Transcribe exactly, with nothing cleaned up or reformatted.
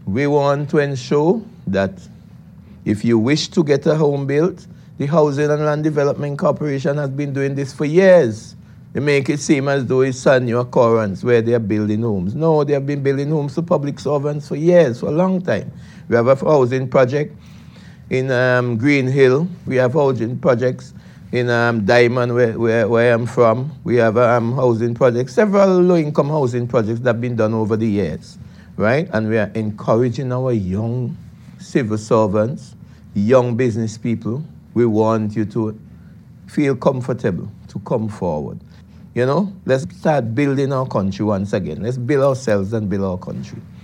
we want to ensure that if you wish to get a home built, the Housing and Land Development Corporation has been doing this for years. They make it seem as though it's a new occurrence where they are building homes. No, they have been building homes for public servants for years, for a long time. We have a housing project in um, Green Hill. We have housing projects in um, Diamond, where, where, where I'm from. We have a um, housing project, several low-income housing projects that have been done over the years, right? And we are encouraging our young civil servants, young business people. We want you to feel comfortable, to come forward. You know, let's start building our country once again. Let's build ourselves and build our country.